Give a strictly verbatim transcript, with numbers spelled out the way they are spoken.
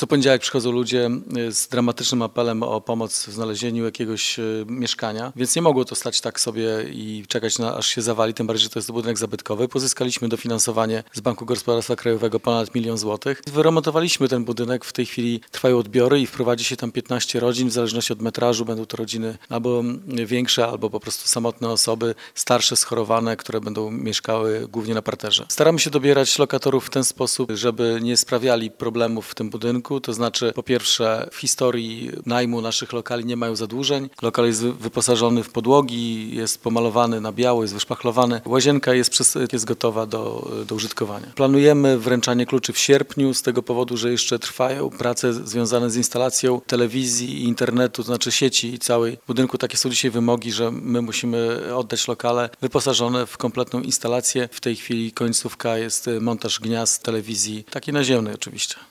Co poniedziałek przychodzą ludzie z dramatycznym apelem o pomoc w znalezieniu jakiegoś mieszkania, więc nie mogło to stać tak sobie i czekać na, aż się zawali, tym bardziej, że to jest budynek zabytkowy. Pozyskaliśmy dofinansowanie z Banku Gospodarstwa Krajowego ponad milion złotych. Wyremontowaliśmy ten budynek, w tej chwili trwają odbiory i wprowadzi się tam piętnaście rodzin, w zależności od metrażu będą to rodziny albo większe, albo po prostu samotne osoby, starsze, schorowane, które będą mieszkały głównie na parterze. Staramy się dobierać lokatorów w ten sposób, żeby nie sprawiali problemów w tym budynku, to znaczy po pierwsze w historii najmu naszych lokali nie mają zadłużeń, lokal jest wyposażony w podłogi, jest pomalowany na biało, jest wyszpachlowany, łazienka jest, przez, jest gotowa do, do użytkowania. Planujemy wręczanie kluczy w sierpniu z tego powodu, że jeszcze trwają prace związane z instalacją telewizji i internetu, to znaczy sieci i całej budynku. Takie są dzisiaj wymogi, że my musimy oddać lokale wyposażone w kompletną instalację. W tej chwili końcówka jest montaż gniazd telewizji, takiej naziemnej oczywiście.